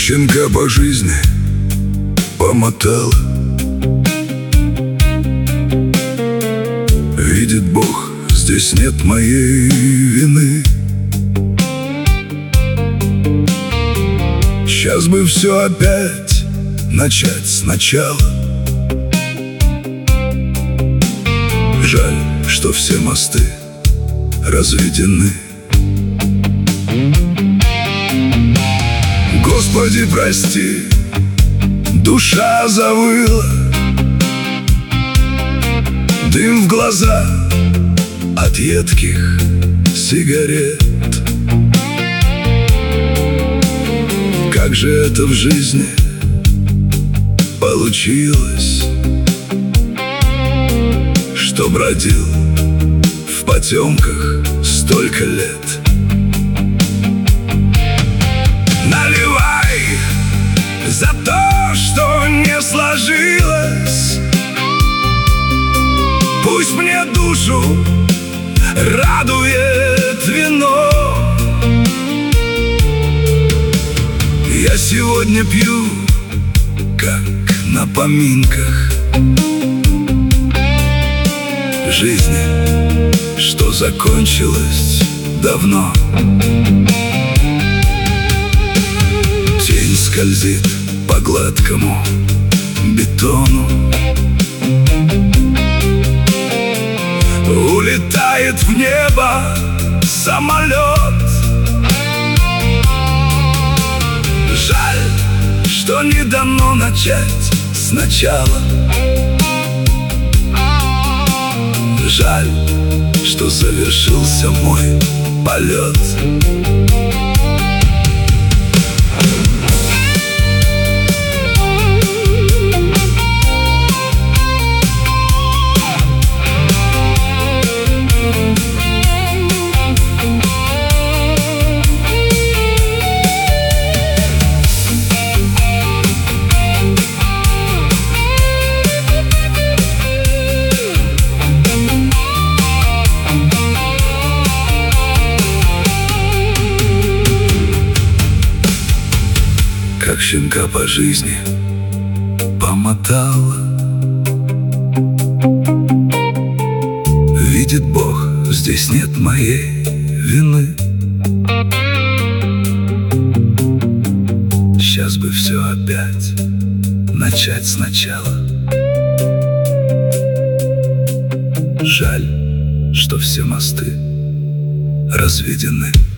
щенка по жизни помотала. Видит Бог, здесь нет моей вины. Сейчас бы все опять начать сначала. Жаль, что все мосты разведены. Господи, прости, душа завыла, дым в глаза от едких сигарет. Как же это в жизни получилось, что бродил в потемках столько лет? Наливай за то, что не сложилось. Пусть мне душу радует вино. Я сегодня пью, как на поминках жизни, что закончилась давно. Тень скользит по гладкому бетону, улетает в небо самолет. Жаль, что не дано начать сначала. Жаль, что завершился мой полет. Как щенка по жизни помотала. Видит Бог, здесь нет моей вины. Сейчас бы все опять начать сначала. Жаль, что все мосты разведены.